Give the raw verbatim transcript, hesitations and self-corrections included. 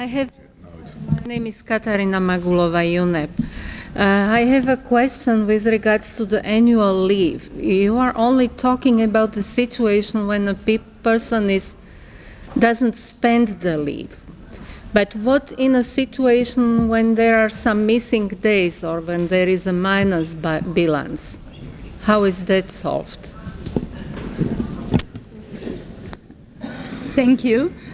I have, my name is Katarina Magulova, U N E P. Uh, I have a question with regards to the annual leave. You are only talking about the situation when a pe person is, doesn't spend the leave. But what in a situation when there are some missing days or when there is a minus balance? How is that solved? Thank you.